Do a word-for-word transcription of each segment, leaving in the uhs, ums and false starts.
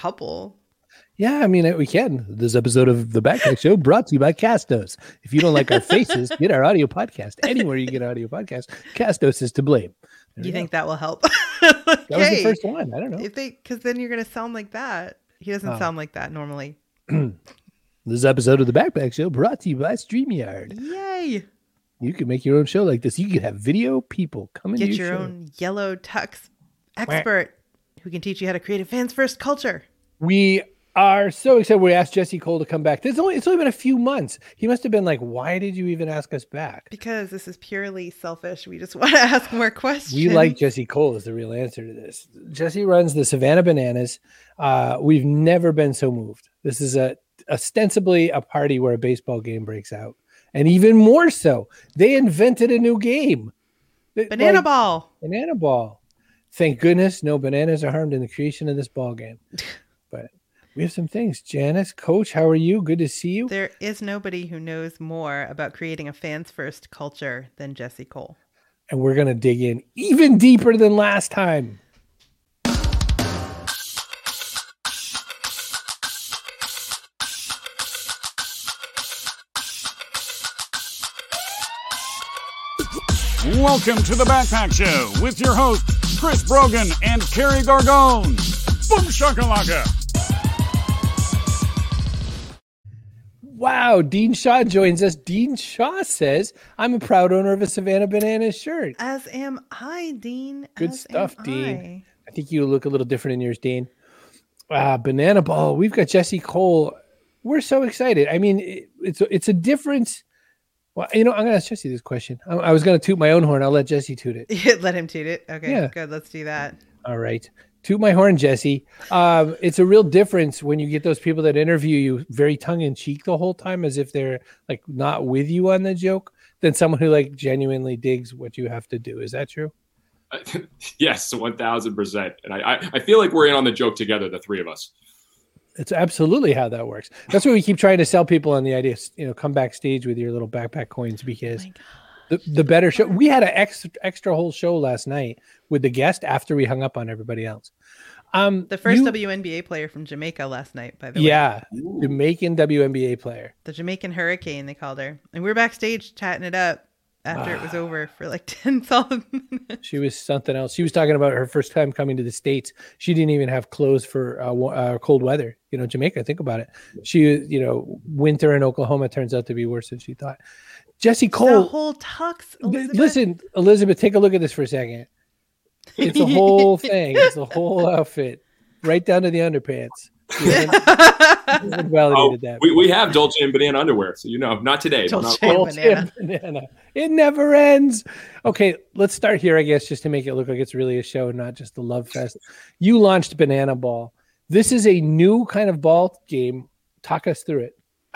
couple. Yeah, I mean, we can. This episode of The Backpack Show brought to you by Castos. If you don't like our faces, get our audio podcast. Anywhere you get audio podcast, Castos is to blame. There You think go. that will help? That was the first one. I don't know. If they, because then you're going to sound like that. He doesn't Oh. sound like that normally. This episode of The Backpack Show brought to you by StreamYard. Yay! You can make your own show like this. You could have video people come into Get your your show. own yellow tux expert who can teach you how to create a fans first culture. We are so excited. We asked Jesse Cole to come back. There's only it's only been a few months. He must have been like, "Why did you even ask us back?" Because this is purely selfish. We just want to ask more questions. We like Jesse Cole is the real answer to this. Jesse runs the Savannah Bananas. Uh, we've never been so moved. This is a ostensibly a party where a baseball game breaks out, and even more so, they invented a new game, Banana Like, ball. Banana ball. Thank goodness no bananas are harmed in the creation of this ball game. But we have some things. Janice, Coach, how are you? Good to see you. There is nobody who knows more about creating a fans first culture than Jesse Cole. And we're going to dig in even deeper than last time. Welcome to the Backpack Show with your hosts, Chris Brogan and Carrie Gargone. Boom shakalaka. Wow, Dean Shaw joins us. Dean Shaw says, I'm a proud owner of a Savannah Bananas shirt. As am I, Dean. Good As stuff, am Dean. I. I think you look a little different in yours, Dean. Uh, Banana Ball. We've got Jesse Cole. We're so excited. I mean, it, it's, it's a difference. Well, you know, I'm going to ask Jesse this question. I, I was going to toot my own horn. I'll let Jesse toot it. Let him toot it. Okay, Yeah. good. Let's do that. All right. Toot my horn, Jesse. Um, it's a real difference when you get those people that interview you very tongue-in-cheek the whole time as if they're like not with you on the joke than someone who like genuinely digs what you have to do. Is that true? Yes, one thousand percent. And I, I, I feel like we're in on the joke together, the three of us. It's absolutely how that works. That's why we keep trying to sell people on the idea, you know, come backstage with your little backpack coins because the, the better show. We had an extra, extra whole show last night with the guest after we hung up on everybody else. Um, The first you- W N B A player from Jamaica last night, by the way. Yeah, Jamaican W N B A player. The Jamaican Hurricane, they called her. And we were backstage chatting it up after it was over for like ten solid minutes. She was something else. She was talking about her first time coming to the States. She didn't even have clothes for uh, wa- uh, cold weather. You know, Jamaica, think about it. She, you know, winter in Oklahoma turns out to be worse than she thought. Jesse The Cole. whole tux. Th- Elizabeth. Listen, Elizabeth, take a look at this for a second. It's a whole thing. It's a whole outfit, right down to the underpants. You haven't validated Oh, that. we, we have Dolce and Banana underwear, so you know, not today. but Dolce not- and Dolce Banana. and Banana. It never ends. Okay, let's start here, I guess, just to make it look like it's really a show, not just a love fest. You launched Banana Ball. This is a new kind of ball game. Talk us through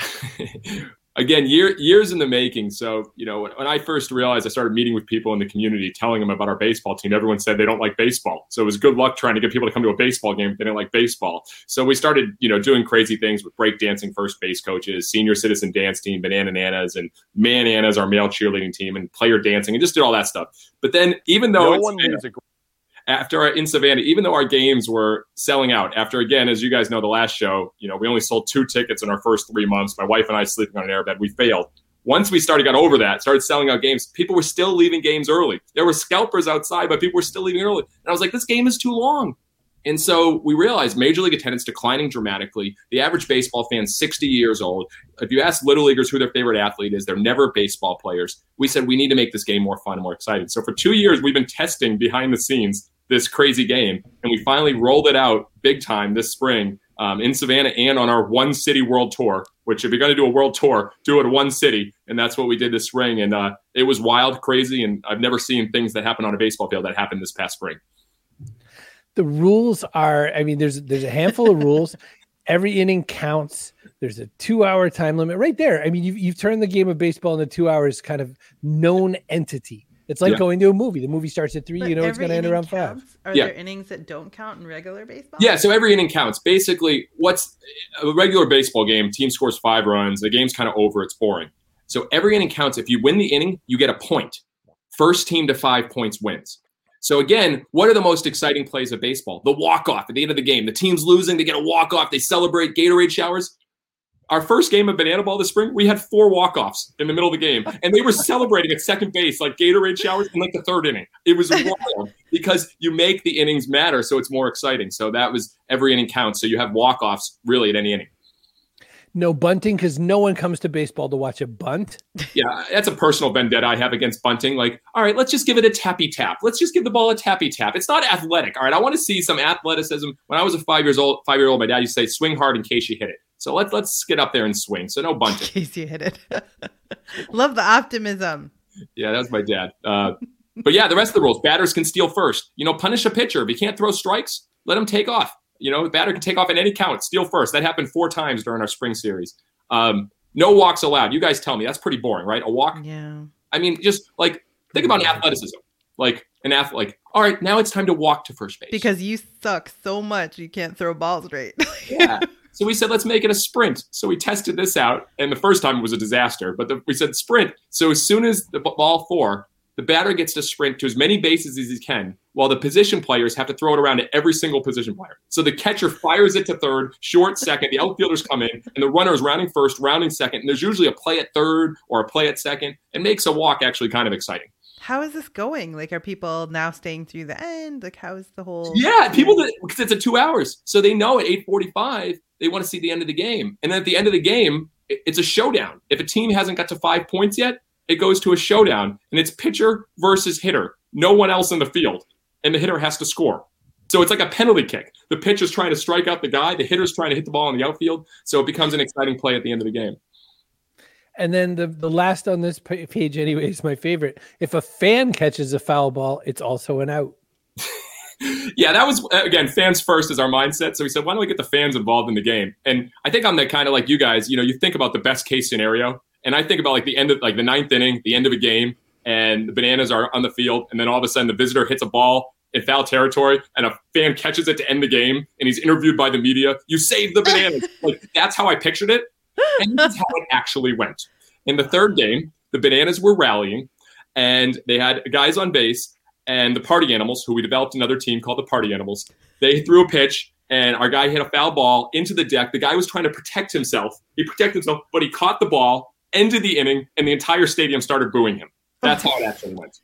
it. Again, year, years in the making. So, you know, when, when I first realized, I started meeting with people in the community, telling them about our baseball team. Everyone said they don't like baseball. So it was good luck trying to get people to come to a baseball game if they didn't like baseball. So we started, you know, doing crazy things with breakdancing first base coaches, senior citizen dance team, Banana Nanas, and Man-Nanas, our male cheerleading team, and player dancing, and just did all that stuff. But then even though No it's- one leaves a after our, in Savannah, even though our games were selling out, after, again, as you guys know, the last show, you know, we only sold two tickets in our first three months. My wife and I sleeping on an airbed. We failed. Once we started, got over that, started selling out games, people were still leaving games early. There were scalpers outside, but people were still leaving early. And I was like, this game is too long. And so we realized Major League attendance declining dramatically. The average baseball fan, sixty years old. If you ask Little Leaguers who their favorite athlete is, they're never baseball players. We said we need to make this game more fun and more exciting. So for two years, we've been testing behind the scenes this crazy game, and we finally rolled it out big time this spring um, in Savannah and on our One City World Tour, which if you're going to do a world tour, do it at one city, and that's what we did this spring. And uh, it was wild, crazy, and I've never seen things that happen on a baseball field that happened this past spring. The rules are, I mean, there's there's a handful of rules. Every inning counts. There's a two-hour time limit right there. I mean, you've, you've turned the game of baseball into two hours kind of known entity. It's like Yeah. going to a movie. The movie starts at three. But You know it's every going to end inning around five. counts? Are Yeah. there innings that don't count in regular baseball? Yeah, so every inning counts. Basically, what's a regular baseball game, team scores five runs, the game's kind of over, it's boring. So every inning counts. If you win the inning, you get a point. First team to five points wins. So again, what are the most exciting plays of baseball? The walk-off at the end of the game. The team's losing, they get a walk-off, they celebrate, Gatorade showers. Our first game of Banana Ball this spring, we had four walk-offs in the middle of the game. And they were celebrating at second base, like Gatorade showers in like the third inning. It was wild because you make the innings matter, so it's more exciting. So that was every inning counts. So you have walk-offs really at any inning. No bunting because no one comes to baseball to watch a bunt. Yeah, that's a personal vendetta I have against bunting. Like, all right, let's just give it a tappy tap. Let's just give the ball a tappy tap. It's not athletic. All right, I want to see some athleticism. When I was a five years old, five year old, my dad used to say, "Swing hard in case you hit it." So let's let's get up there and swing. So no bunting. In case you hit it. Love the optimism. Yeah, that was my dad. Uh, but yeah, the rest of the rules: batters can steal first. You know, punish a pitcher if he can't throw strikes. Let him take off. You know, the batter can take off at any count, steal first. That happened four times during our spring series. Um, no walks allowed. You guys tell me. That's pretty boring, right? A walk? Yeah. I mean, just like think about athleticism. Like an athlete, like, all right, now it's time to walk to first base. Because you suck so much you can't throw balls straight. Yeah. So we said, let's make it a sprint. So we tested this out. And the first time it was a disaster. But the, we said sprint. So as soon as the ball four, the batter gets to sprint to as many bases as he can, while the position players have to throw it around to every single position player. So the catcher fires it to third, short second, the outfielders come in, and the runner is rounding first, rounding second, and there's usually a play at third or a play at second. It makes a walk actually kind of exciting. How is this going? Like, are people now staying through the end? Like, how is the whole... Yeah, people, that, because it's a two hours. So they know at eight forty-five, they want to see the end of the game. And then at the end of the game, it's a showdown. If a team hasn't got to five points yet, it goes to a showdown, and it's pitcher versus hitter. No one else in the field, and the hitter has to score. So it's like a penalty kick. The pitcher's trying to strike out the guy. The hitter's trying to hit the ball in the outfield. So it becomes an exciting play at the end of the game. And then the, the last on this page anyway is my favorite. If a fan catches a foul ball, it's also an out. Yeah, that was, again, fans first is our mindset. So we said, why don't we get the fans involved in the game? And I think I'm the kind of like you guys, you know, you think about the best case scenario. And I think about like the end of like the ninth inning, the end of a game, and the Bananas are on the field. And then all of a sudden the visitor hits a ball in foul territory and a fan catches it to end the game. And he's interviewed by the media. You saved the Bananas. Like, that's how I pictured it. And this is how it actually went. In the third game, the Bananas were rallying and they had guys on base, and the Party Animals, who we developed another team called the Party Animals, they threw a pitch. And our guy hit a foul ball into the deck. The guy was trying to protect himself. He protected himself, but he caught the ball, ended the inning, and the entire stadium started booing him. That's how it actually went.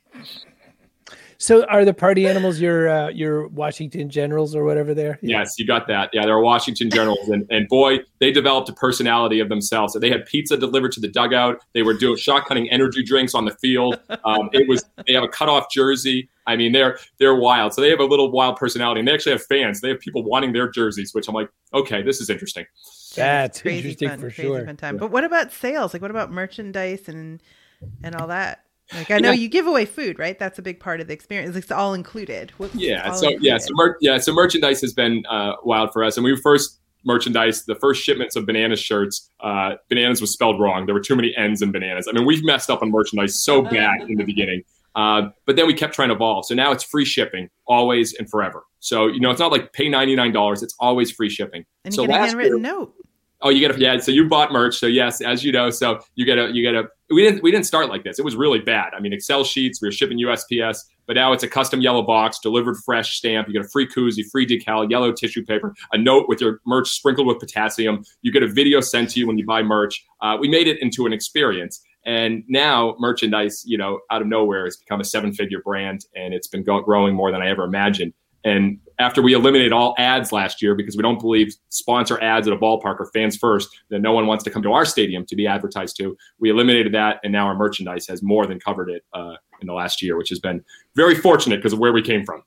So are the Party Animals your uh, your Washington Generals or whatever they're? Yes, you got that. Yeah, they're Washington Generals. And, and boy, they developed a personality of themselves. So they had pizza delivered to the dugout. They were doing shot-cutting energy drinks on the field. Um, it was They have a cutoff jersey. I mean, they're they're wild. So they have a little wild personality. And they actually have fans. They have people wanting their jerseys, which I'm like, okay, this is interesting. That's crazy interesting fun, for crazy sure. Fun time. But what about sales? Like, what about merchandise and and all that? Like, I know yeah. you give away food, right? That's a big part of the experience. It's all included. What's Yeah. all So included? yeah. So mer- yeah. So merchandise has been uh, wild for us. And we first merchandise, the first shipments of Bananas shirts, uh, Bananas was spelled wrong. There were too many N's in Bananas. I mean, we've messed up on merchandise so bad in the beginning. Uh, but then we kept trying to evolve. So now it's free shipping, always and forever. So, you know, it's not like pay ninety-nine dollars. It's always free shipping. And you so get a last handwritten year, note. Oh, you get a yeah. So you bought merch. So yes, as you know, so you get a you get a. We didn't we didn't start like this. It was really bad. I mean, Excel sheets. We were shipping U S P S, but now it's a custom yellow box, delivered fresh stamp. You get a free koozie, free decal, yellow tissue paper, a note with your merch sprinkled with potassium. You get a video sent to you when you buy merch. Uh, we made it into an experience, and now merchandise, you know, out of nowhere, has become a seven-figure brand, and it's been go- growing more than I ever imagined. And after we eliminated all ads last year, because we don't believe sponsor ads at a ballpark are fans first, then no one wants to come to our stadium to be advertised to. We eliminated that, and now our merchandise has more than covered it uh, in the last year, which has been very fortunate because of where we came from.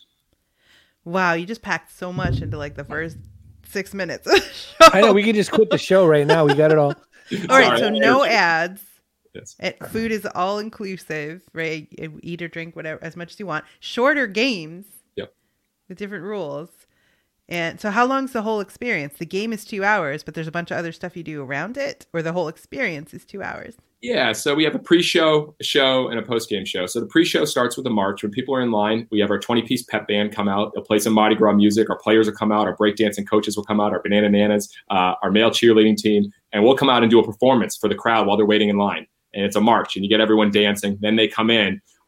Wow, you just packed so much into like the first six minutes. I know, we could just quit the show right now. We got it all. All right, Sorry. so no ads. Yes. And food is all inclusive, right? Eat or drink whatever as much as you want. Shorter games. Yep. With different rules. And so how long's the whole experience? The game is two hours, but there's a bunch of other stuff you do around it, or the whole experience is two hours? Yeah, so we have a pre-show, a show, and a post-game show. So the pre-show starts with a march. When people are in line, we have our twenty-piece pep band come out. They'll play some Mardi Gras music. Our players will come out. Our breakdancing coaches will come out. Our Banana Nanas, uh, our male cheerleading team. And we'll come out and do a performance for the crowd while they're waiting in line. And it's a march, and you get everyone dancing. Then they come in.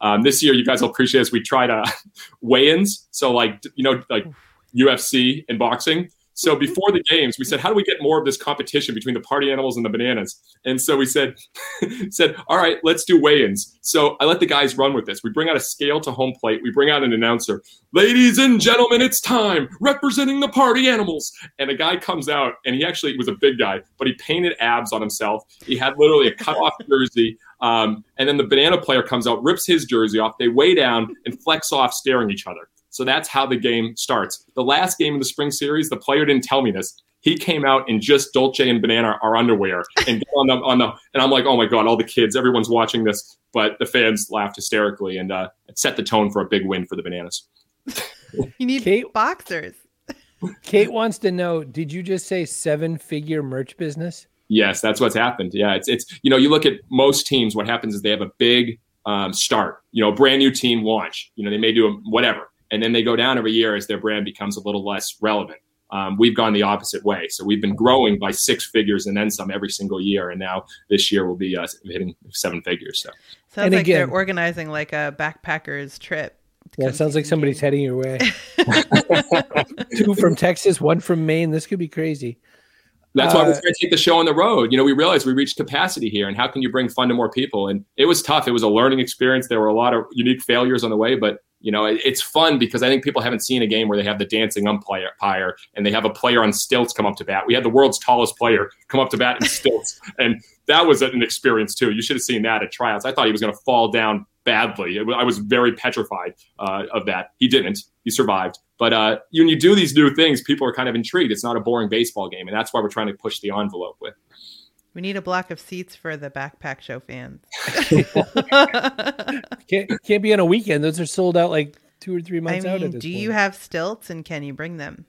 Um, this year, you guys will appreciate this. We tried uh, weigh-ins. So like, you know, like U F C and boxing. So before the games, we said, how do we get more of this competition between the party animals and the bananas? And so we said, said, all right, let's do weigh-ins. So I let the guys run with this. We bring out a scale to home plate. We bring out an announcer. Ladies and gentlemen, it's time. Representing the party animals. And a guy comes out, and he actually was a big guy, but he painted abs on himself. He had literally a cut-off jersey. Um, and then the banana player comes out, rips his jersey off. They weigh down and flex off, staring at each other. So that's how the game starts. The last game of the spring series, the player didn't tell me this. He came out in just Dolce and Banana, our underwear, and on the on the. And I'm like, oh my god, all the kids, everyone's watching this, but the fans laughed hysterically, and uh, it set the tone for a big win for the Bananas. You need Kate, boxers. Kate wants to know: did you just say seven-figure merch business? Yes, that's what's happened. Yeah, it's it's you know, you look at most teams. What happens is they have a big um, start. You know, brand new team launch. You know, they may do a, whatever. And then they go down every year as their brand becomes a little less relevant. Um, we've gone the opposite way. So we've been growing by six figures and then some every single year. And now this year we'll be uh, hitting seven figures. So sounds and like again, they're organizing like a backpackers trip. Yeah, it sounds like somebody's game. heading your way. Two from Texas, one from Maine. This could be crazy. That's uh, why we're trying to take the show on the road. You know, we realized we reached capacity here, and how can you bring fun to more people? And it was tough. It was a learning experience. There were a lot of unique failures on the way, but you know, it, it's fun because I think people haven't seen a game where they have the dancing umpire and they have a player on stilts come up to bat. We had the world's tallest player come up to bat in stilts, and that was an experience too. You should have seen that at tryouts. I thought he was going to fall down badly. I was very petrified uh, of that. He didn't. He survived. But uh, when you do these new things, people are kind of intrigued. It's not a boring baseball game, and that's why we're trying to push the envelope with. We need a block of seats for the Backpack Show fans. can't, can't be on a weekend. Those are sold out like two or three months I mean, out at this do point. you have stilts, and can you bring them?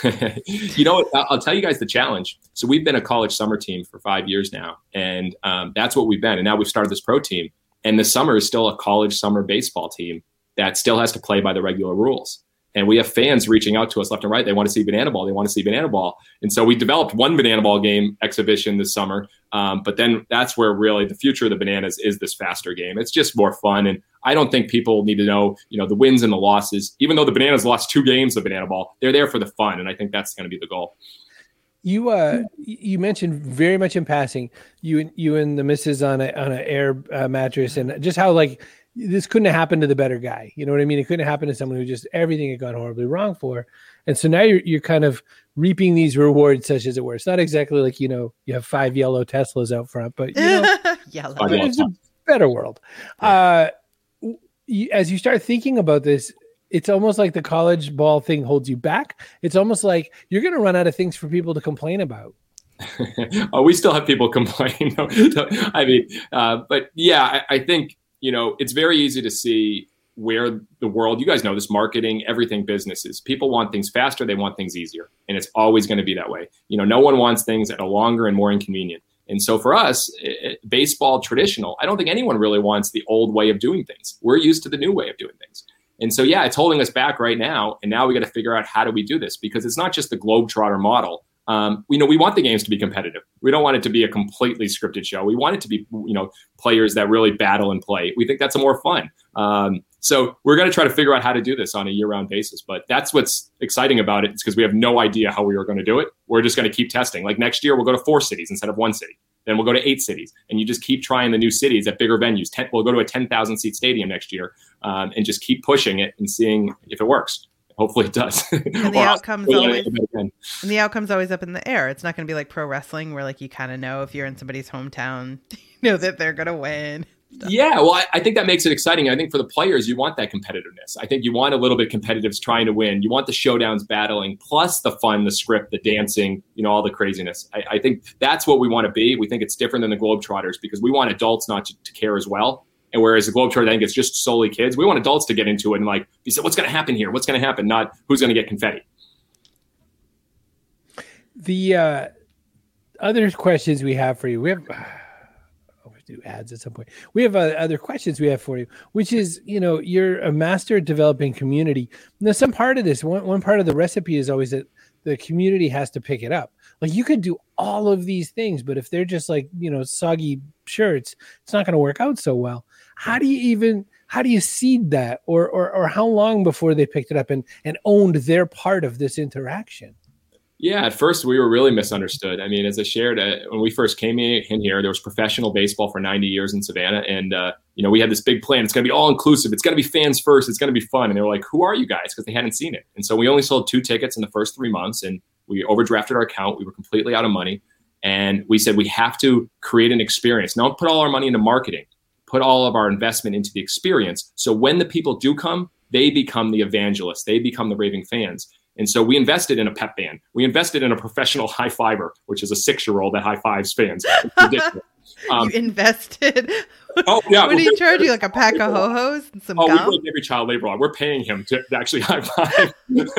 You know, I'll tell you guys the challenge. So we've been a college summer team for five years now, and um, that's what we've been. And now we've started this pro team, and the summer is still a college summer baseball team that still has to play by the regular rules. And we have fans reaching out to us left and right. They want to see Banana Ball. They want to see Banana Ball. And so we developed one Banana Ball game exhibition this summer. Um, but then that's where really the future of the Bananas is this faster game. It's just more fun. And I don't think people need to know, you know, the wins and the losses. Even though the Bananas lost two games of Banana Ball, they're there for the fun. And I think that's going to be the goal. You uh, you mentioned very much in passing, you you and the missus on a on an air uh, mattress, and just how like this couldn't have happened to the better guy. You know what I mean? It couldn't happen to someone who just everything had gone horribly wrong for. And so now you're you're kind of reaping these rewards, such as it were. It's not exactly like, you know, you have five yellow Teslas out front, but you know, yellow. It's a better world. Uh, you, as you start thinking about this, it's almost like the college ball thing holds you back. It's almost like you're going to run out of things for people to complain about. Oh, we still have people complain. I mean, uh, but yeah, I, I think, you know, it's very easy to see where the world, you guys know this, marketing, everything, businesses, people want things faster. They want things easier. And it's always going to be that way. You know, no one wants things that are longer and more inconvenient. And so for us, it, baseball traditional, I don't think anyone really wants the old way of doing things. We're used to the new way of doing things. And so, yeah, it's holding us back right now. And now we got to figure out how do we do this, because it's not just the Globetrotter model. Um, you know, we want the games to be competitive. We don't want it to be a completely scripted show. We want it to be, you know, players that really battle and play. We think that's more fun. Um, so we're going to try to figure out how to do this on a year-round basis. But that's what's exciting about it, is because we have no idea how we are going to do it. We're just going to keep testing. Like next year, we'll go to four cities instead of one city. Then we'll go to eight cities, and you just keep trying the new cities at bigger venues. Ten, we'll go to a ten thousand seat stadium next year, um, and just keep pushing it and seeing if it works. Hopefully it does. And the outcome's always and the outcome's always up in the air. It's not going to be like pro wrestling where like you kind of know if you're in somebody's hometown, you know that they're going to win. Yeah, well, I, I think that makes it exciting. I think for the players, you want that competitiveness. I think you want a little bit of competitiveness trying to win. You want the showdowns battling, plus the fun, the script, the dancing, you know, all the craziness. I, I think that's what we want to be. We think it's different than the Globetrotters because we want adults not to, to care as well. And whereas the Globetrotters, I think it's just solely kids. We want adults to get into it and like, you said, what's going to happen here? What's going to happen? Not who's going to get confetti. The uh, other questions we have for you, we have... do ads at some point. We have uh, other questions we have for you, which is, you know, you're a master at developing community. Now, some part of this, one, one part of the recipe is always that the community has to pick it up. Like you could do all of these things, but if they're just like, you know, soggy shirts, it's not going to work out so well. How do you even, how do you seed that, or or or how long before they picked it up and and owned their part of this interaction? Yeah, at first we were really misunderstood. I mean, as I shared, uh, when we first came in, in here, there was professional baseball for ninety years in Savannah. And, uh, you know, we had this big plan. It's going to be all inclusive. It's going to be fans first. It's going to be fun. And they were like, who are you guys? Because they hadn't seen it. And so we only sold two tickets in the first three months and we overdrafted our account. We were completely out of money. And we said, we have to create an experience. Don't put all our money into marketing. Put all of our investment into the experience. So when the people do come, they become the evangelists. They become the raving fans. And so we invested in a pep band. We invested in a professional high fiver, which is a six-year-old that high fives fans. Um, you invested. Oh yeah. What do you charge you? Like a pack of ho-hos and some oh, gum? we break every child labor law. We're paying him to, to actually high five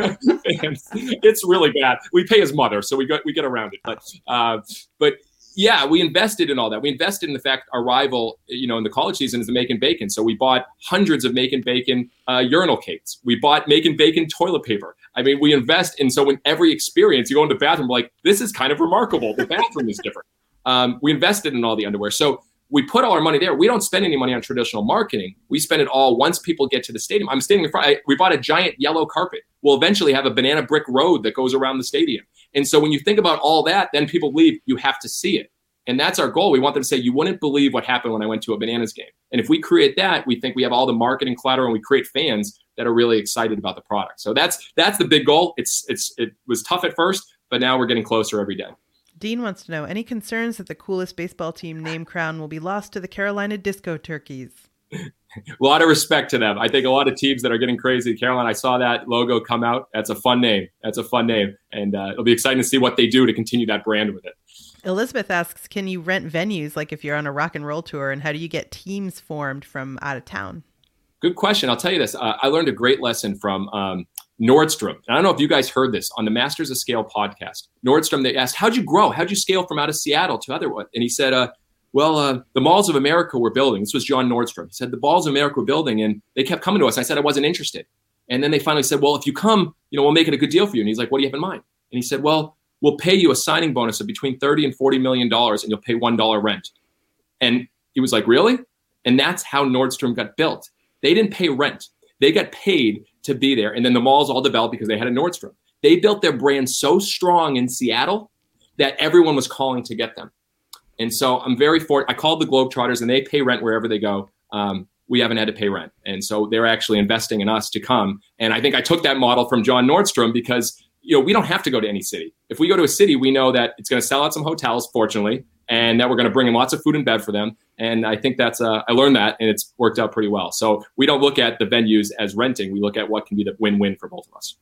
fans. It's really bad. We pay his mother, so we get we get around it. But uh, but. Yeah, we invested in all that. We invested in the fact our rival, you know, in the college season is the Macon Bacon. So we bought hundreds of Macon Bacon uh, urinal cakes. We bought Macon Bacon toilet paper. I mean, we invest in, so in every experience, you go into the bathroom, we're like, this is kind of remarkable. The bathroom is different. Um, we invested in all the underwear. So we put all our money there. We don't spend any money on traditional marketing. We spend it all once people get to the stadium. I'm standing in front. I, we bought a giant yellow carpet. We'll eventually have a banana brick road that goes around the stadium. And so when you think about all that, then people believe you have to see it. And that's our goal. We want them to say, you wouldn't believe what happened when I went to a Bananas game. And if we create that, we think we have all the marketing collateral and we create fans that are really excited about the product. So that's that's the big goal. It's it's It was tough at first, but now we're getting closer every day. Dean wants to know, any concerns that the coolest baseball team name crown will be lost to the Carolina Disco Turkeys? A lot of respect to them. I think a lot of teams that are getting crazy. Carolina, I saw that logo come out. That's a fun name. That's a fun name. And uh, it'll be exciting to see what they do to continue that brand with it. Elizabeth asks, can you rent venues like if you're on a rock and roll tour, and how do you get teams formed from out of town? Good question. I'll tell you this. Uh, I learned a great lesson from um, Nordstrom. And I don't know if you guys heard this on the Masters of Scale podcast. Nordstrom, they asked, how'd you grow? How'd you scale from out of Seattle to other one? And he said, uh, well, uh, the Malls of America were building. This was John Nordstrom. He said, the Malls of America were building, and they kept coming to us. I said, I wasn't interested. And then they finally said, well, if you come, you know, we'll make it a good deal for you. And he's like, what do you have in mind? And he said, well, we'll pay you a signing bonus of between thirty and forty million dollars, and you'll pay one dollar rent. And he was like, really? And that's how Nordstrom got built. They didn't pay rent. They got paid to be there. And then the malls all developed because they had a Nordstrom. They built their brand so strong in Seattle that everyone was calling to get them. And so I'm very fortunate. I called the Globetrotters, and they pay rent wherever they go. Um, we haven't had to pay rent. And so they're actually investing in us to come. And I think I took that model from John Nordstrom because, you know, we don't have to go to any city. If we go to a city, we know that it's going to sell out some hotels, fortunately, and that we're going to bring in lots of food and bev for them. And I think that's, uh, I learned that, and it's worked out pretty well. So we don't look at the venues as renting. We look at what can be the win-win for both of us.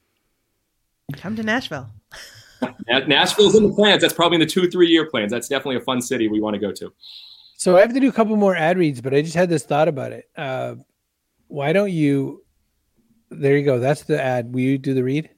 Come to Nashville. Nashville's in the plans. That's probably in the two, three year plans. That's definitely a fun city we want to go to. So I have to do a couple more ad reads, but I just had this thought about it. Uh, why don't you, there you go. That's the ad. Will you do the read?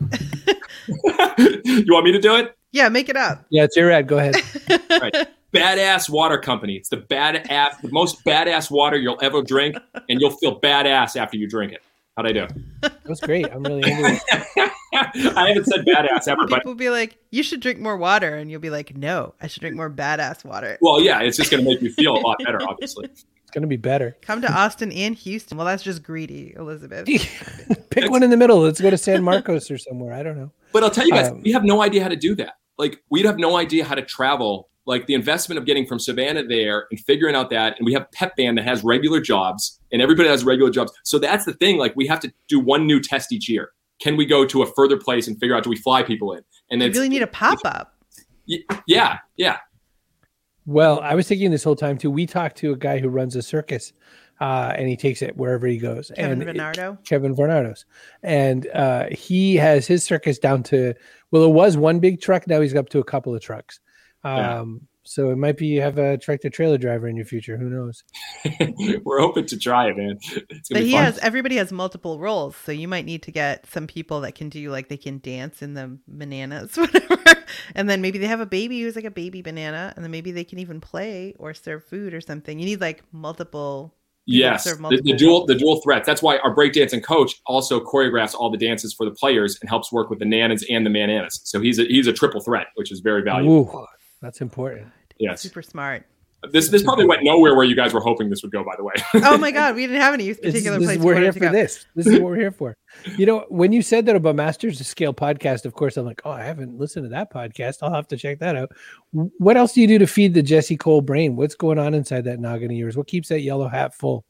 You want me to do it? Yeah, make it up. Yeah, it's your ad. Go ahead. All right. Badass Water Company. It's the badass, the most badass water you'll ever drink, and you'll feel badass after you drink it. How'd I do? That was great. I'm really into it. I haven't said badass ever, People but will be like, you should drink more water. And you'll be like, no, I should drink more badass water. Well, yeah, it's just going to make you feel a lot better, obviously. It's going to be better. Come to Austin and Houston. Well, that's just greedy, Elizabeth. Pick it's, one in the middle. Let's go to San Marcos or somewhere. I don't know. But I'll tell you guys, um, we have no idea how to do that. Like, we'd have no idea how to travel. Like, the investment of getting from Savannah there and figuring out that, and we have Pep Band that has regular jobs, and everybody has regular jobs. So that's the thing. Like, we have to do one new test each year. Can we go to a further place and figure out, do we fly people in? And then you really need a pop-up. Yeah, yeah. Well, I was thinking this whole time too. We talked to a guy who runs a circus, uh, and he takes it wherever he goes. Kevin and Bernardo. It, Kevin Bernardo's, and uh, he has his circus down to, well, it was one big truck. Now he's up to a couple of trucks. Um, yeah. So it might be you have a tractor trailer driver in your future. Who knows? We're open to try it, man. It's but be he fun. has everybody has multiple roles, so you might need to get some people that can do like they can dance in the bananas, whatever. And then maybe they have a baby who's like a baby banana, and then maybe they can even play or serve food or something. You need like multiple. Yes, multiple the, the dual the dual threats. That's why our breakdancing coach also choreographs all the dances for the players and helps work with the nanas and the mananas. So he's a he's a triple threat, which is very valuable. Ooh, that's important. Yes, super smart. This this probably went nowhere where you guys were hoping this would go, by the way. Oh my God, we didn't have any particular this, place. This, we're here to for go. this. This is what we're here for. You know, when you said that about Masters of Scale podcast, of course, I'm like, oh, I haven't listened to that podcast. I'll have to check that out. What else do you do to feed the Jesse Cole brain? What's going on inside that noggin of yours? What keeps that yellow hat full?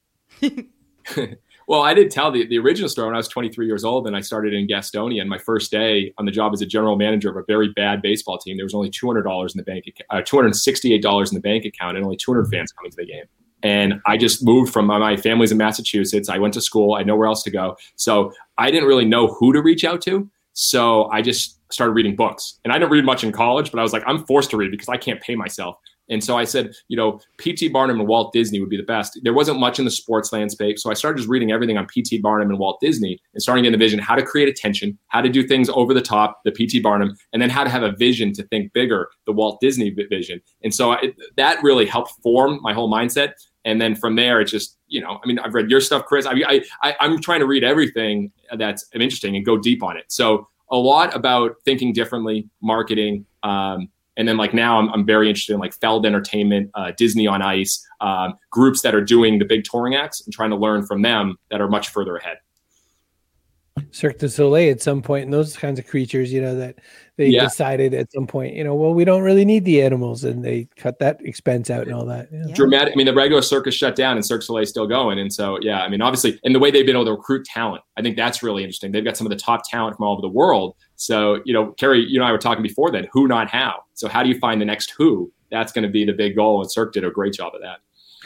Well, I did tell the, the original story when I was twenty-three years old, and I started in Gastonia. And my first day on the job as a general manager of a very bad baseball team, there was only two hundred dollars in the bank, uh, two hundred sixty-eight dollars in the bank account, and only two hundred fans coming to the game. And I just moved from my, my family's in Massachusetts. I went to school. I had nowhere else to go. So I didn't really know who to reach out to. So I just started reading books. And I didn't read much in college, but I was like, I'm forced to read because I can't pay myself. And so I said, you know, P T Barnum and Walt Disney would be the best. There wasn't much in the sports landscape. So I started just reading everything on P T Barnum and Walt Disney and starting to envision how to create attention, how to do things over the top, the P T Barnum, and then how to have a vision to think bigger, the Walt Disney vision. And so I, that really helped form my whole mindset. And then from there, it's just, you know, I mean, I've read your stuff, Chris. I, I, I, I'm trying to read everything that's interesting and go deep on it. So a lot about thinking differently, marketing, um, and then like now I'm, I'm very interested in like Feld Entertainment, uh, Disney on Ice, um, groups that are doing the big touring acts and trying to learn from them that are much further ahead. Cirque du Soleil at some point, and those kinds of creatures, you know, that they yeah. decided at some point, you know, well, we don't really need the animals, and they cut that expense out and all that. Yeah. Dramatic. I mean, the regular circus shut down and Cirque du Soleil is still going. And so, yeah, I mean, obviously, and the way they've been able to recruit talent, I think that's really interesting. They've got some of the top talent from all over the world. So, you know, Carrie, you and I were talking before then, who, not how. So how do you find the next who? That's going to be the big goal. And Cirque did a great job of that.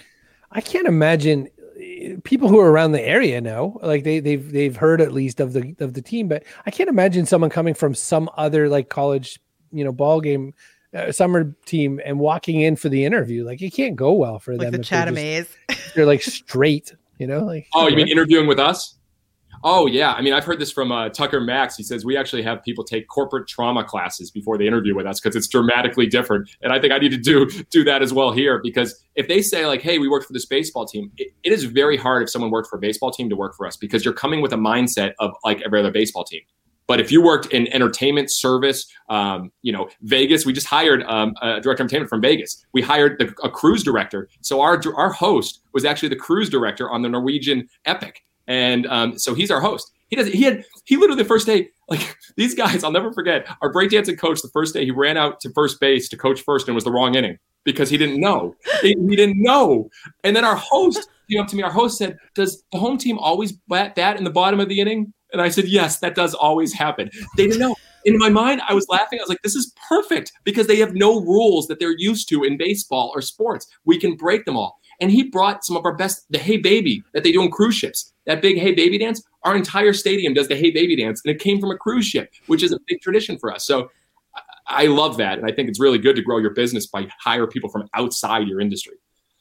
I can't imagine people who are around the area know, like they they've they've heard at least of the of the team, but I can't imagine someone coming from some other like college, you know, ball game, uh, summer team and walking in for the interview. Like it can't go well for like them. The Chathamays. They're, they're like straight, you know, like. Oh, you mean interviewing with us? Oh, yeah. I mean, I've heard this from uh, Tucker Max. He says we actually have people take corporate trauma classes before they interview with us because it's dramatically different. And I think I need to do do that as well here, because if they say like, hey, we worked for this baseball team, it, it is very hard if someone worked for a baseball team to work for us because you're coming with a mindset of like every other baseball team. But if you worked in entertainment service, um, you know, Vegas, we just hired um, a director of entertainment from Vegas. We hired the, a cruise director. So our our host was actually the cruise director on the Norwegian Epic. And um, so he's our host. He does. He had. He literally the first day, like these guys, I'll never forget. Our breakdancing coach, the first day, he ran out to first base to coach first, and was the wrong inning because he didn't know. he, he didn't know. And then our host came up to me. Our host said, "Does the home team always bat that in the bottom of the inning?" And I said, "Yes, that does always happen." They didn't know. In my mind, I was laughing. I was like, "This is perfect because they have no rules that they're used to in baseball or sports. We can break them all." And he brought some of our best, the Hey Baby that they do on cruise ships. That big Hey Baby dance, our entire stadium does the Hey Baby dance. And it came from a cruise ship, which is a big tradition for us. So I love that. And I think it's really good to grow your business by hire people from outside your industry.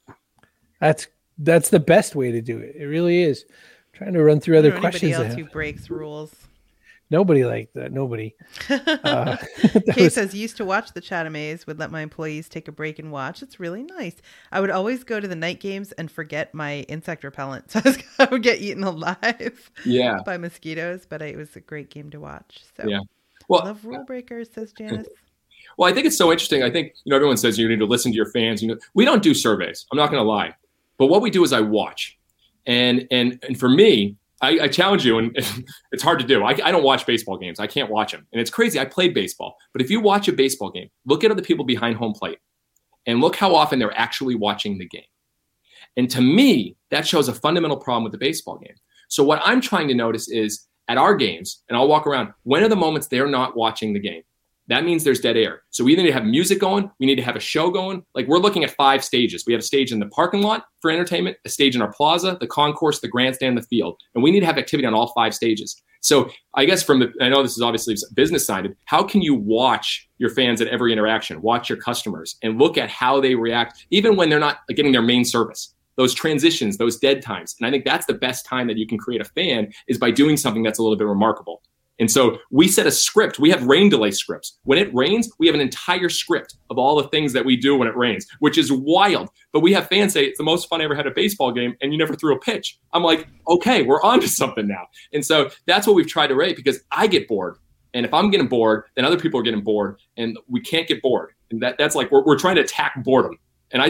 That's that's the best way to do it. It really is. I'm trying to run through other questions. Anybody else who breaks rules? Nobody like that. Nobody. Uh, Kay was... says, used to watch the Chathamays, would let my employees take a break and watch. It's really nice. I would always go to the night games and forget my insect repellent. So I, was, I would get eaten alive yeah. by mosquitoes, but it was a great game to watch. So yeah. Well, I love rule breakers, says Janice. Well, I think it's so interesting. I think, you know, everyone says you need to listen to your fans. You know, we don't do surveys. I'm not going to lie. But what we do is I watch. And and and for me, I, I challenge you, and it's hard to do. I, I don't watch baseball games. I can't watch them. And it's crazy. I played baseball. But if you watch a baseball game, look at other people behind home plate and look how often they're actually watching the game. And to me, that shows a fundamental problem with the baseball game. So what I'm trying to notice is at our games, and I'll walk around, when are the moments they're not watching the game? That means there's dead air. So we either need to have music going, we need to have a show going. Like we're looking at five stages. We have a stage in the parking lot for entertainment, a stage in our plaza, the concourse, the grandstand, the field. And we need to have activity on all five stages. So I guess from the, I know this is obviously business sided, how can you watch your fans at every interaction, watch your customers and look at how they react, even when they're not getting their main service, those transitions, those dead times. And I think that's the best time that you can create a fan is by doing something that's a little bit remarkable. And so we set a script. We have rain delay scripts. When it rains, we have an entire script of all the things that we do when it rains, which is wild. But we have fans say it's the most fun I ever had at a baseball game, and you never threw a pitch. I'm like, okay, we're on to something now. And so that's what we've tried to rate because I get bored. And if I'm getting bored, then other people are getting bored, and we can't get bored. And that, that's like we're, we're trying to attack boredom. And I think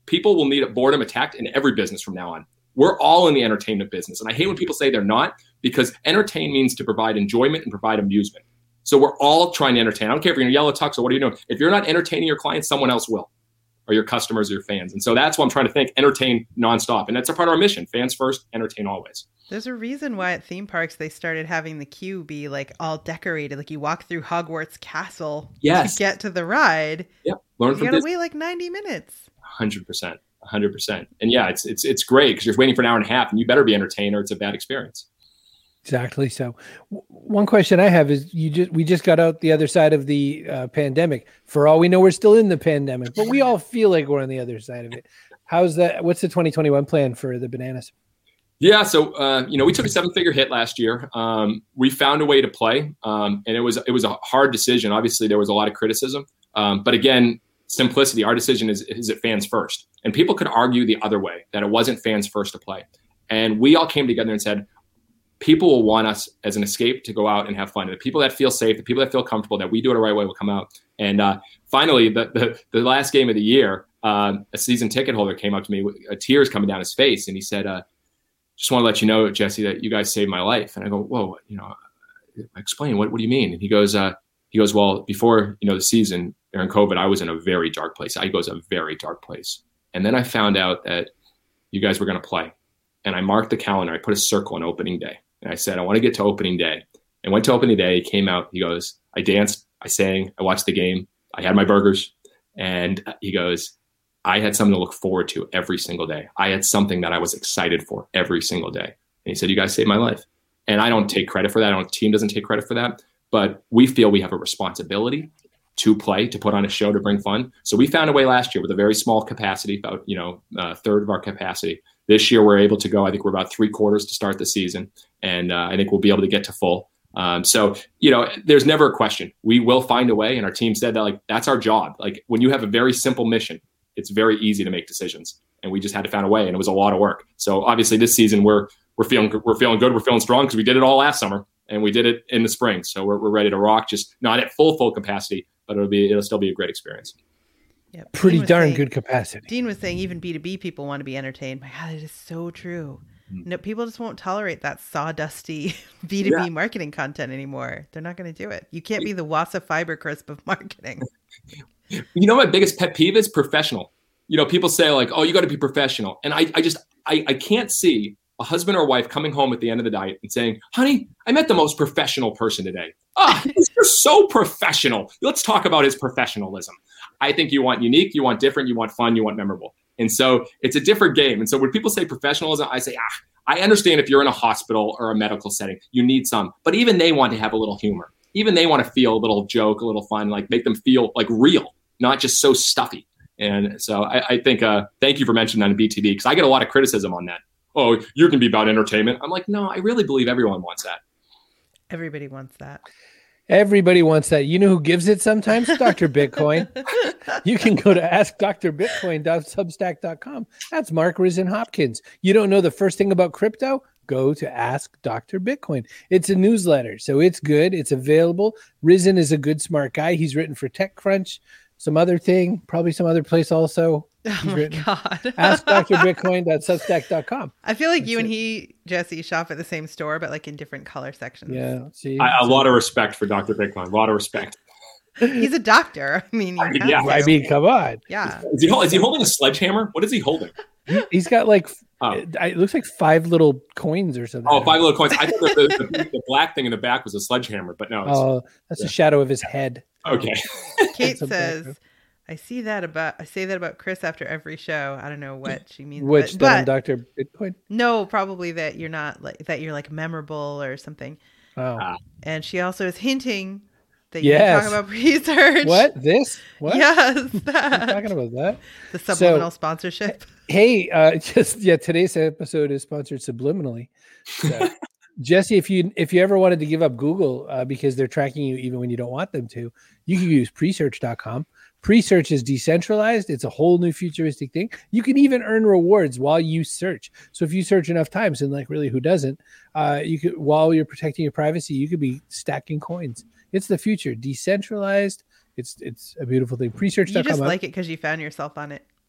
people will need boredom attacked in every business from now on. We're all in the entertainment business. And I hate when people say they're not, because entertain means to provide enjoyment and provide amusement. So we're all trying to entertain. I don't care if you're in a yellow tux or what are you doing. If you're not entertaining your clients, someone else will, or your customers or your fans. And so that's what I'm trying to think, entertain nonstop. And that's a part of our mission. Fans first, entertain always. There's a reason why at theme parks they started having the queue be like all decorated. Like you walk through Hogwarts Castle yes. to get to the ride. Yep. Learn you from gotta this. wait like ninety minutes. one hundred percent. one hundred percent. And yeah, it's it's it's great because you're waiting for an hour and a half and you better be entertained or it's a bad experience. Exactly. So w- one question I have is you just, we just got out the other side of the uh, pandemic. For all we know, we're still in the pandemic, but we all feel like we're on the other side of it. How's that? What's the twenty twenty-one plan for the Bananas? Yeah. So, uh, you know, we took a seven figure hit last year. Um, we found a way to play. Um, and it was, it was a hard decision. Obviously there was a lot of criticism. Um, but again, simplicity, our decision is, is it fans first? And people could argue the other way, that it wasn't fans first to play. And we all came together and said, people will want us as an escape to go out and have fun. And the people that feel safe, the people that feel comfortable, that we do it the right way will come out. And uh, finally, the, the the last game of the year, um, a season ticket holder came up to me with uh, tears coming down his face. And he said, uh, just want to let you know, Jesse, that you guys saved my life. And I go, whoa, you know, explain, what, what do you mean? And he goes, uh, he goes, well, before, you know, the season during COVID, I was in a very dark place. I goes, a very dark place. And then I found out that you guys were going to play. And I marked the calendar. I put a circle on opening day. And I said, I want to get to opening day. And went to opening day. He came out. He goes, I danced. I sang. I watched the game. I had my burgers. And he goes, I had something to look forward to every single day. I had something that I was excited for every single day. And he said, you guys saved my life. And I don't take credit for that. I don't, the team doesn't take credit for that. But we feel we have a responsibility to play, to put on a show, to bring fun. So we found a way last year with a very small capacity, about, you know, a third of our capacity. This year we're able to go, I think we're about three quarters to start the season. And uh, I think we'll be able to get to full. Um, so, you know, there's never a question. We will find a way. And our team said that, like, that's our job. Like, when you have a very simple mission, it's very easy to make decisions. And we just had to find a way, and it was a lot of work. So obviously this season we're, we're feeling, we're feeling good. We're feeling strong because we did it all last summer and we did it in the spring. So we're, we're ready to rock, just not at full, full capacity, but it'll be, it'll still be a great experience. Yeah, pretty darn saying, good capacity. Dean was saying even B two B people want to be entertained. My God, it is so true. Mm-hmm. No, people just won't tolerate that sawdusty B two B yeah. marketing content anymore. They're not going to do it. You can't be the Wassa Fiber Crisp of marketing. You know, my biggest pet peeve is professional. You know, people say like, oh, you got to be professional. And I, I just, I, I can't see a husband or wife coming home at the end of the night and saying, honey, I met the most professional person today. Ah, oh, you're so professional. Let's talk about his professionalism. I think you want unique, you want different, you want fun, you want memorable. And so it's a different game. And so when people say professionalism, I say, ah, I understand if you're in a hospital or a medical setting, you need some, but even they want to have a little humor. Even they want to feel a little joke, a little fun, like make them feel like real, not just so stuffy. And so I, I think, uh, thank you for mentioning that in B T V, because I get a lot of criticism on that. Oh, you can be about entertainment. I'm like, no, I really believe everyone wants that. Everybody wants that. Everybody wants that. You know who gives it sometimes? Doctor Bitcoin. You can go to ask dr bitcoin dot substack dot com. That's Mark Risen Hopkins. You don't know the first thing about crypto? Go to Ask Doctor Bitcoin. It's a newsletter, so it's good. It's available. Risen is a good, smart guy. He's written for TechCrunch, some other thing, probably some other place also. Oh my written. God. ask dr bitcoin dot substack dot com. I feel like That's you and it. he, Jesse, shop at the same store, but like in different color sections. Yeah. See, I, a lot of respect for Doctor Bitcoin. A lot of respect. He's a doctor. I mean, I mean yeah. I mean, come on. Yeah. Is he, is he holding a sledgehammer? What is he holding? He's got like, oh. it looks like five little coins or something. Oh, five little coins. I thought the, the, the black thing in the back was a sledgehammer, but no. It's, oh, that's yeah. the shadow of his head. Okay. Kate says, I see that about, I say that about Chris after every show. I don't know what she means. Which, but, but Doctor Bitcoin? No, probably that you're not like, that you're like memorable or something. Oh. And she also is hinting that yes. you talk about research. What? This? What? Yes. That. I'm talking about that. The subliminal so, sponsorship. Hey, uh, just, yeah, today's episode is sponsored subliminally. So, Jesse, if you if you ever wanted to give up Google uh, because they're tracking you even when you don't want them to, you can use presearch dot com. Presearch is decentralized. It's a whole new futuristic thing. You can even earn rewards while you search. So if you search enough times, and like really who doesn't, uh, you could, while you're protecting your privacy, you could be stacking coins. It's the future, decentralized. It's it's a beautiful thing. presearch dot com. You just like it because you found yourself on it.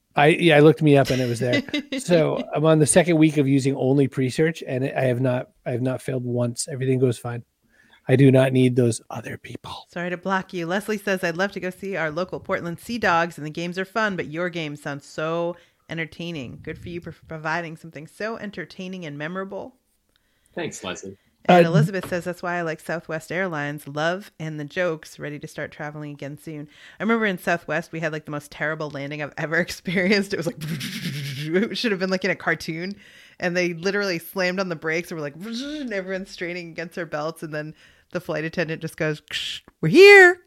I yeah, I looked me up and it was there. So I'm on the second week of using only pre-search, and I have not I have not failed once. Everything goes fine. I do not need those other people. Sorry to block you. Leslie says, I'd love to go see our local Portland Sea Dogs, and the games are fun, but your game sounds so entertaining. Good for you for providing something so entertaining and memorable. Thanks, Leslie. And Uh, Elizabeth says, that's why I like Southwest Airlines. Love and the jokes. Ready to start traveling again soon. I remember in Southwest, we had like the most terrible landing I've ever experienced. It was like, it should have been like in a cartoon. And they literally slammed on the brakes and were like, and everyone's straining against their belts. And then the flight attendant just goes, we're here.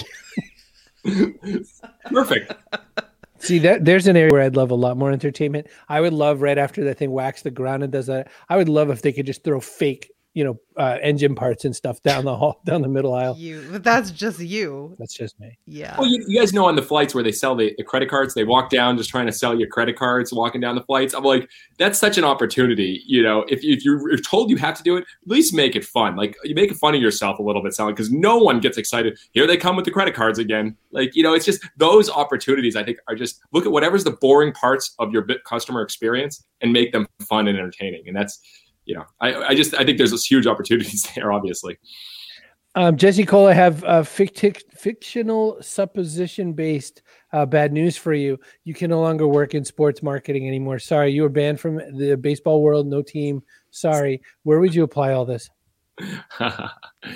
Perfect. See, that there's an area where I'd love a lot more entertainment. I would love right after that thing whacks the ground and does that. I would love if they could just throw fake, you know, uh, engine parts and stuff down the hall, down the middle aisle. You, but that's just you. That's just me. Yeah. Well, you, you guys know on the flights where they sell the, the credit cards, they walk down just trying to sell you credit cards, walking down the flights. I'm like, that's such an opportunity. You know, if, if you're if told you have to do it, at least make it fun. Like you make fun of yourself a little bit, sound because no one gets excited. Here they come with the credit cards again. Like, you know, it's just those opportunities I think are just look at whatever's the boring parts of your bit customer experience and make them fun and entertaining. And that's, you know, I, I just I think there's this huge opportunities there, obviously. Um, Jesse Cole, I have uh, fictic, fictional supposition-based uh, bad news for you. You can no longer work in sports marketing anymore. Sorry, you were banned from the baseball world. No team. Sorry. Where would you apply all this? um,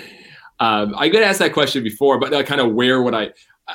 I got asked that question before, but uh, kind of where would I? Uh,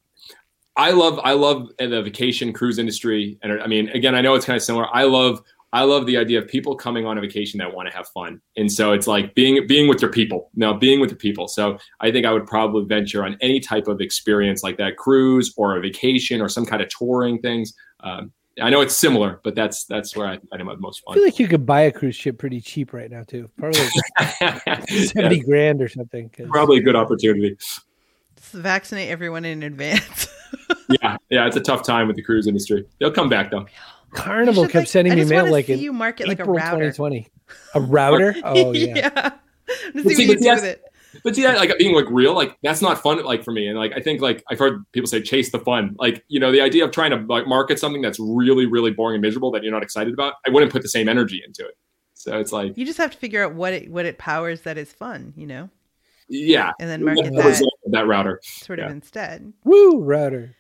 I love I love the vacation cruise industry, and I mean, again, I know it's kind of similar. I love. I love the idea of people coming on a vacation that want to have fun. And so it's like being being with your people, now being with the people. So I think I would probably venture on any type of experience like that, cruise or a vacation or some kind of touring things. Um, I know it's similar, but that's that's where I, I have most fun. I feel like you could buy a cruise ship pretty cheap right now too. Probably like seventy Yeah, grand or something. probably a good opportunity. Just vaccinate everyone in advance. Yeah, yeah, it's a tough time with the cruise industry. They'll come back though. Carnival You should, kept like- sending I me just mail wanna like see in you market like a April router. twenty twenty. A router? Oh yeah. yeah. But Let's see see, what you but do that's- with it. But see, that, like being like real, like that's not fun. Like for me, and like I think like I've heard people say chase the fun. Like you know, the idea of trying to like market something that's really, really boring and miserable that you're not excited about, I wouldn't put the same energy into it. So it's like, You just have to figure out what it what it powers that is fun, you know, yeah, and then market That's the that result of that router. sort of Yeah. instead. Woo, router.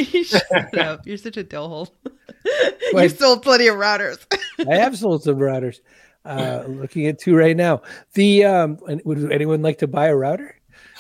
Shut up. You're such a doughhole. Wait. You've sold plenty of routers. I have sold some routers. Uh, looking at two right now. The um, and would anyone like to buy a router?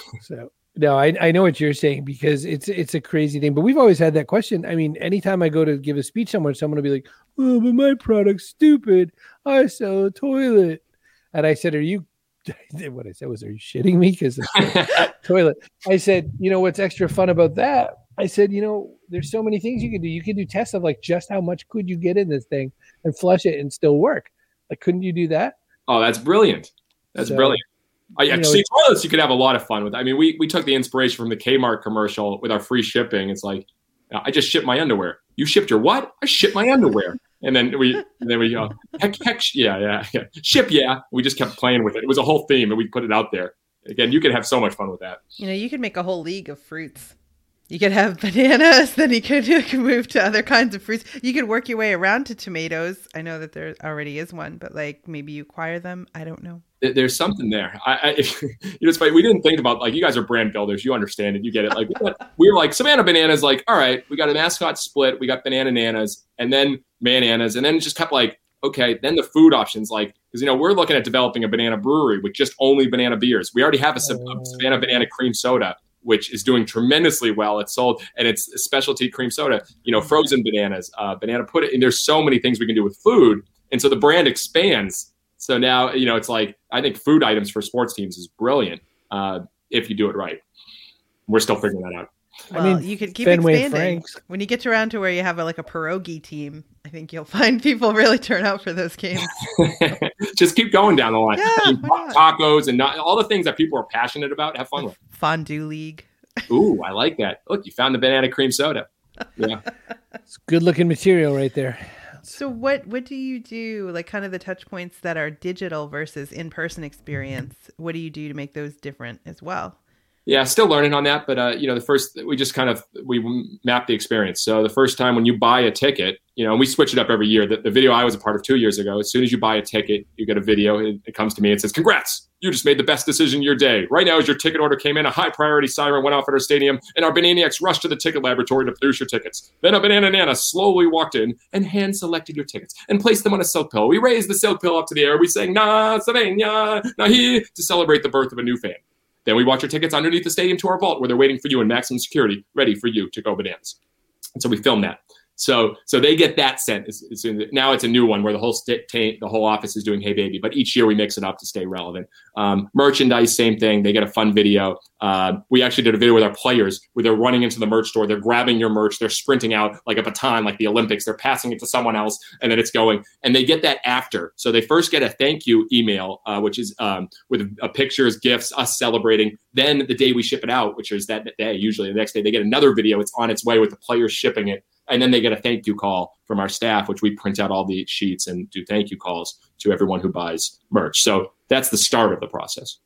So no, I, I know what you're saying because it's it's a crazy thing. But we've always had that question. I mean, anytime I go to give a speech somewhere, someone will be like, "Oh, but my product's stupid. I sell a toilet." And I said, "Are you?" What I said was, "Are you shitting me?" Because toilet. I said, "You know what's extra fun about that?" I said, "You know, there's so many things you can do. You can do tests of like just how much could you get in this thing and flush it and still work. Like, couldn't you do that?" Oh, that's brilliant. That's So, brilliant. I you know, see toilets. You could have a lot of fun with. I mean, we we took the inspiration from the Kmart commercial with our free shipping. It's like, I just shipped my underwear. You shipped your what? I shipped my underwear. And then we, and then we go, heck, heck, yeah, yeah, yeah, ship, yeah. We just kept playing with it. It was a whole theme, and we put it out there. Again, you could have so much fun with that. You know, you could make a whole league of fruits. You could have bananas, then you could, you could move to other kinds of fruits. You could work your way around to tomatoes. I know that there already is one, but like maybe you acquire them. I don't know. There- There's something there. I, I if, you know, it's funny. We didn't think about like you guys are brand builders. You understand it. You get it. Like we, got, we were like Savannah Bananas. Like, all right, we got a mascot split. We got Banana Nanas, and then Bananas, and then it just kept like, okay. Then the food options, like, because you know we're looking at developing a banana brewery with just only banana beers. We already have a, Sa- a Savannah Banana Cream Soda, which is doing tremendously well. It's sold, and it's a specialty cream soda. You know, frozen bananas, uh, banana pudding. And there's so many things we can do with food, and so the brand expands. So now, you know, it's like, I think food items for sports teams is brilliant uh, if you do it right. We're still figuring that out. Well, I mean, you could keep Fenway expanding. Franks. When you get around to where you have a, like a pierogi team, I think you'll find people really turn out for those games. Just keep going down the line. Yeah, I mean, why not? tacos and not, all the things that people are passionate about, have fun with. Fondue league. Ooh, I like that. Look, you found the banana cream soda. Yeah. It's good looking material right there. So what what do you do, like kind of the touch points that are digital versus in-person experience? What do you do to make those different as well? Yeah, still learning on that, but uh, you know, the first we just kind of we map the experience. So the first time when you buy a ticket, you know, and we switch it up every year. The, the video I was a part of two years ago. As soon as you buy a ticket, you get a video. It, it comes to me and says, "Congrats, you just made the best decision of your day. Right now, as your ticket order came in, a high priority siren went off at our stadium, and our Bananiacs rushed to the ticket laboratory to produce your tickets. Then a banana nana slowly walked in and hand selected your tickets and placed them on a silk pill. We raised the silk pill up to the air. We sang Na Savenya Nahi to celebrate the birth of a new fan. Then we watch your tickets underneath the stadium to our vault where they're waiting for you in maximum security, ready for you to go bananas." And so we film that. So so they get that sent. It's, it's in the, now it's a new one where the whole st- t- the whole office is doing Hey Baby, but each year we mix it up to stay relevant. Um, merchandise, same thing. They get a fun video. Uh, we actually did a video with our players where they're running into the merch store. They're grabbing your merch. They're sprinting out like a baton, like the Olympics. They're passing it to someone else, and then it's going. And they get that after. So they first get a thank you email, uh, which is um, with uh, pictures, gifts, us celebrating. Then the day we ship it out, which is that day, usually the next day, they get another video. It's on its way with the players shipping it. And then they get a thank you call from our staff, which we print out all the sheets and do thank you calls to everyone who buys merch. So that's the start of the process.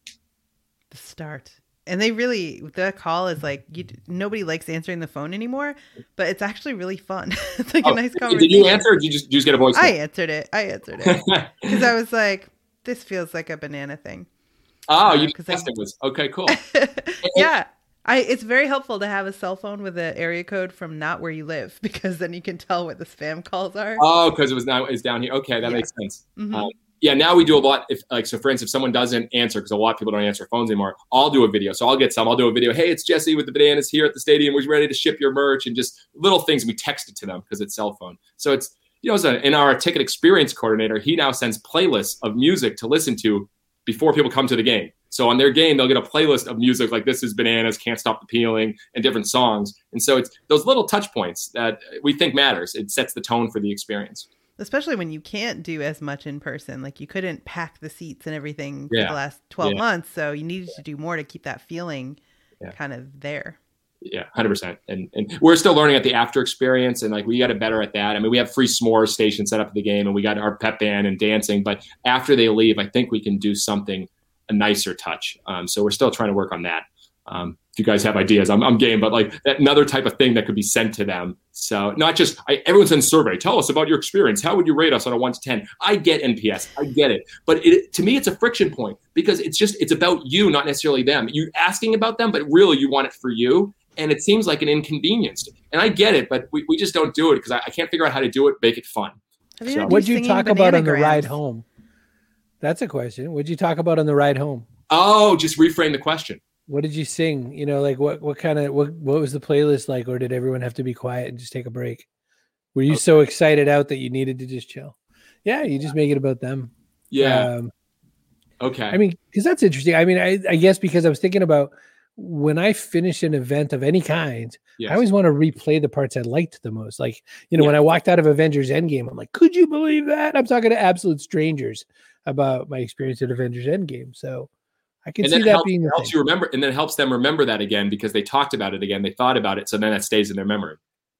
The start. And they really, the call is like, you, nobody likes answering the phone anymore, but it's actually really fun. It's like oh, a nice conversation. Did you answer or did you just, did you just get a voice? I answered it. I answered it. Because I was like, this feels like a banana thing. Oh, uh, you guessed it was. Okay, cool. Yeah. I, it's very helpful to have a cell phone with an area code from not where you live, because then you can tell what the spam calls are. Oh, because it was now it's down here. Okay, that yeah. makes sense. Mm-hmm. Um, yeah, now we do a lot. If like so, for instance, if someone doesn't answer, because a lot of people don't answer phones anymore, I'll do a video. So I'll get some. I'll do a video. Hey, it's Jesse with the bananas here at the stadium. We're ready to ship your merch, and just little things. We text it to them because it's cell phone. So it's you know, so in our ticket experience coordinator, he now sends playlists of music to listen to before people come to the game. So on their game, they'll get a playlist of music like This Is Bananas, Can't Stop the Peeling, and different songs. And so it's those little touch points that we think matters. It sets the tone for the experience. Especially when you can't do as much in person. Like you couldn't pack the seats and everything yeah. for the last twelve yeah. months. So you needed to do more to keep that feeling yeah. kind of there. Yeah, one hundred percent. And and we're still learning at the after experience, and like we got it better at that. I mean, we have free s'mores station set up at the game, and we got our pep band and dancing. But after they leave, I think we can do something a nicer touch. Um, so we're still trying to work on that. Um, if you guys have ideas, I'm, I'm game, but like that another type of thing that could be sent to them. So not just I, everyone sends survey. Tell us about your experience. How would you rate us on a one to ten? I get N P S. I get it. But it, to me, it's a friction point because it's just, it's about you, not necessarily them. You're asking about them, but really you want it for you. And it seems like an inconvenience. And I get it, but we, we just don't do it because I, I can't figure out how to do it, make it fun. So. What'd you talk about on the ride home? That's a question. What'd you talk about on the ride home? Oh, just reframe the question. What did you sing? You know, like what, what kind of, what, what was the playlist like? Or did everyone have to be quiet and just take a break? Were you okay. so excited out that you needed to just chill? Yeah. You just make it about them. Yeah. Um, okay. I mean, cause that's interesting. I mean, I, I guess because I was thinking about when I finish an event of any kind, yes. I always want to replay the parts I liked the most. Like, you know, yeah. when I walked out of Avengers Endgame, I'm like, could you believe that? I'm talking to absolute strangers about my experience at Avengers Endgame. So I can and see that helps, being the helps thing. you remember, and then it helps them remember that again because they talked about it again. They thought about it. So then that stays in their memory.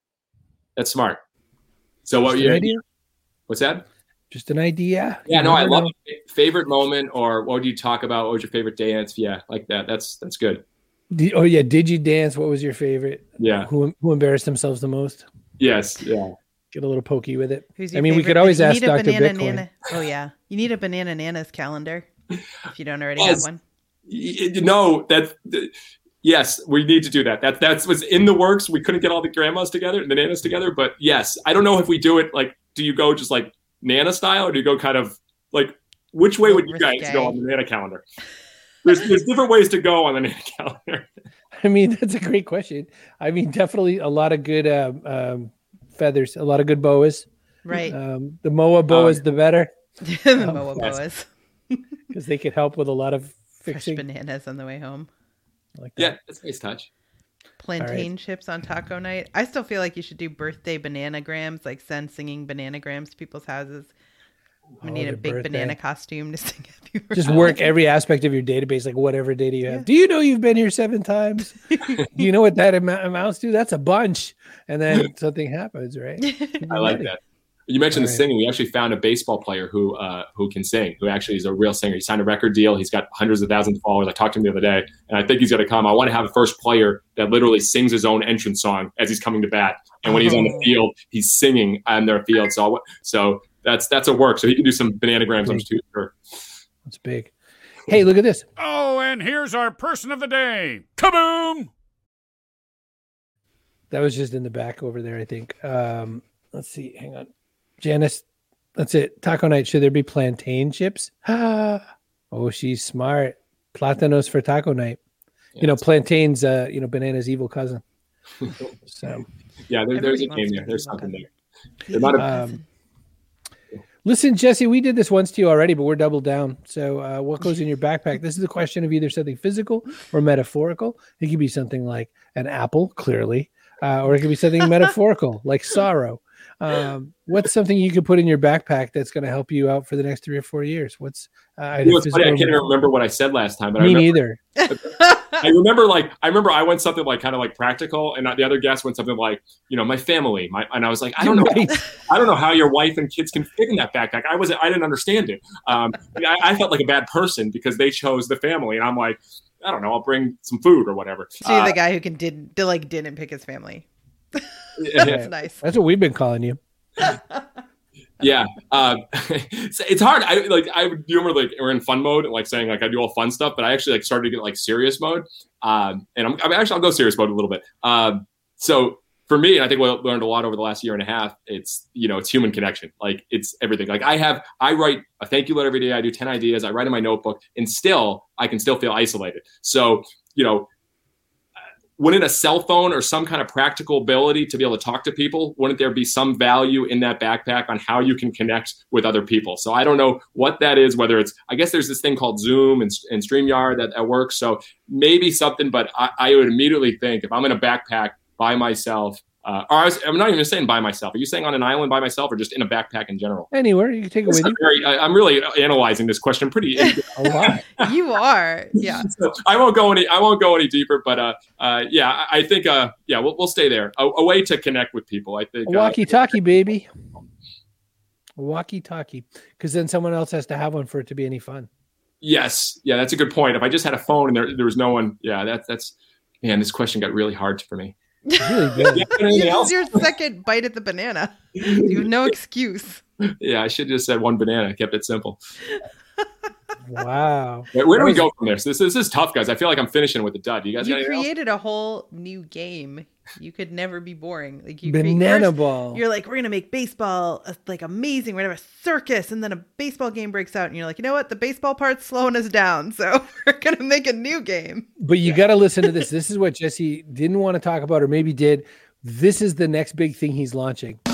That's smart. So what you idea? What's that? Just an idea. Yeah, you no, I love know. it. Favorite moment, or what would you talk about? What was your favorite dance? Yeah, like that. That's, that's good. Did, oh yeah. Did you dance? What was your favorite? Yeah. Who, who embarrassed themselves the most? Yes. Yeah. Get a little pokey with it. Who's I mean, favorite? we could always you ask Doctor Banana Bitcoin. Nana. Oh yeah. You need a Banana Nana's calendar if you don't already yes. have one. No, that's yes, we need to do that. That that's what's in the works. We couldn't get all the grandmas together and the nanas together, but yes, I don't know if we do it like. Do you go just like Nana style, or do you go kind of like which way would you guys go on the Nana calendar? There's there's different ways to go on the Nana calendar. I mean, that's a great question. I mean, definitely a lot of good um, um, feathers, a lot of good boas. Right. Um, the M O A boas, um, the better. the um, M O A boas. Because they could help with a lot of fixing. Fresh bananas on the way home. Like that. Yeah, that's a nice touch. Plantain right. chips on taco night. I still feel like you should do birthday bananagrams, like send singing bananagrams to people's houses. We oh, need a big birthday. banana costume to sing happy birthday. Just work every aspect of your database, like whatever data you have. Yeah. Do you know you've been here seven times? Do you know what that am- amounts to? That's a bunch. And then something happens, right? I like that. You mentioned All the right. singing. We actually found a baseball player who uh, who can sing, who actually is a real singer. He signed a record deal. He's got hundreds of thousands of followers. I talked to him the other day, and I think he's going to come. I want to have a first player that literally sings his own entrance song as he's coming to bat. And when he's on the field, he's singing on their field. So, so that's that's a work. So he can do some bananagrams, I'm too sure. That's big. Hey, look at this. Oh, and here's our person of the day. Kaboom! That was just in the back over there, I think. Um, let's see. Hang on. Janice, that's it. Taco night. Should there be plantain chips? oh, she's smart. Platanos for taco night. Yeah, you know, plantain's, uh, you know, banana's evil cousin. So, yeah, there, there's a Everybody game wants there. to There's be something welcome. there. They're not a, um, listen, Jesse, we did this once to you already, but we're doubled down. So, uh, what goes in your backpack? This is a question of either something physical or metaphorical. It could be something like an apple, clearly, uh, or it could be something metaphorical, like sorrow. Um, what's something you could put in your backpack that's going to help you out for the next three or four years? What's uh, you know, it's funny, I can't even remember what I said last time, but I Me remember, neither. I remember like I remember I went something like kind of like practical, and the other guest went something like, you know, my family, my and I was like, I don't know, Right. I don't know how your wife and kids can fit in that backpack. I wasn't, I didn't understand it. Um, I, I felt like a bad person because they chose the family, and I'm like, I don't know, I'll bring some food or whatever. So you're Uh, the guy who can did like didn't pick his family. yeah. That's nice. That's what we've been calling you. Yeah, um, it's, it's hard. I like I you remember like we're in fun mode, like saying like I do all fun stuff, but I actually like started to get like serious mode. Um, and I'm, I'm actually I'll go serious mode a little bit. Um, so for me, and I think we learned a lot over the last year and a half. It's you know it's human connection. Like it's everything. Like I have I write a thank you letter every day. I do ten ideas. I write in my notebook, and still I can still feel isolated. So you know. Wouldn't a cell phone or some kind of practical ability to be able to talk to people, wouldn't there be some value in that backpack on how you can connect with other people? So I don't know what that is, whether it's, I guess there's this thing called Zoom and, and StreamYard that, that works. So maybe something, but I, I would immediately think if I'm in a backpack by myself, uh, or I was, I'm not even saying by myself. Are you saying on an island by myself or just in a backpack in general? Anywhere you can take it with you. Very, I, I'm really analyzing this question pretty. A lot. You are. Yeah. So I won't go any. I won't go any deeper. But uh, uh, yeah, I, I think uh, yeah, we'll we'll stay there. A, a way to connect with people. I think. A walkie-talkie, baby. A walkie-talkie, because then someone else has to have one for it to be any fun. Yes, yeah, that's a good point. If I just had a phone and there there was no one, yeah, that's that's man, this question got really hard for me. Really good. Yeah, anything This else? is your second bite at the banana. You have no excuse. Yeah, I should have just said one banana. Kept it simple. Wow. Where, where do we go from there? So this this is tough, guys. I feel like I'm finishing with a dud. You guys got You anything else? created a whole new game. You could never be boring. Like you create- Banana first, ball. You're like, we're gonna make baseball uh, like amazing. We're gonna have a circus, and then a baseball game breaks out, and you're like, you know what? The baseball part's slowing us down, so we're gonna make a new game. But you got to listen to this. This is what Jesse didn't want to talk about, or maybe did. This is the next big thing he's launching.